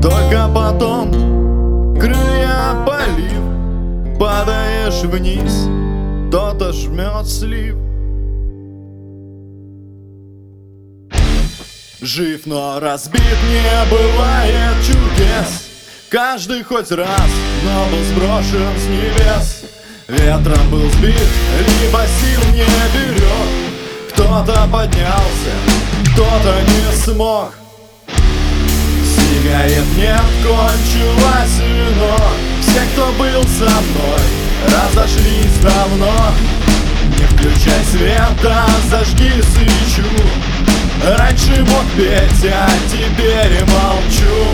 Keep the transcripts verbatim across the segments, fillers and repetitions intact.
Только потом, крылья опалив, падаешь вниз, кто-то жмет слив. Жив, но разбит, не бывает чудес. Каждый хоть раз, но был сброшен с небес. Ветром был сбит, либо сил не берет. Кто-то поднялся, кто-то не смог. Сигарет нет, кончилось вино. Все, кто был со мной, разошлись давно. Не включай свет, а зажги свечу. Раньше мог петь, а теперь и молчу.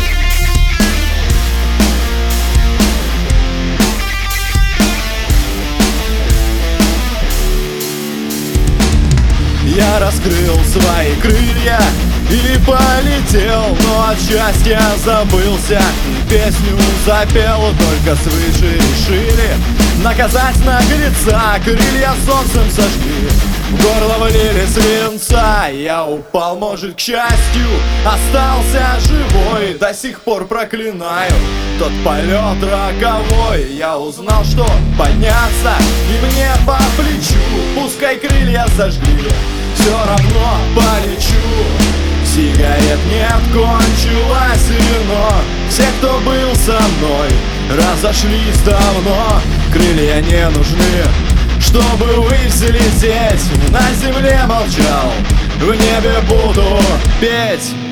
Я раскрыл свои крылья и полетел, но от счастья забылся. Песню запел, только свыше решили наказать наглеца. Крылья солнцем сожгли, в горло влили свинца. Я упал, может, к счастью, остался живой. До сих пор проклинаю тот полет роковой. Я узнал, что подняться и мне по плечу. Пускай крылья сожгли, все равно полечу. Сигарет нет, кончилось вино. Все, кто был со мной, разошлись давно. Крылья не нужны, чтобы взлететь. На земле молчал, в небе буду петь.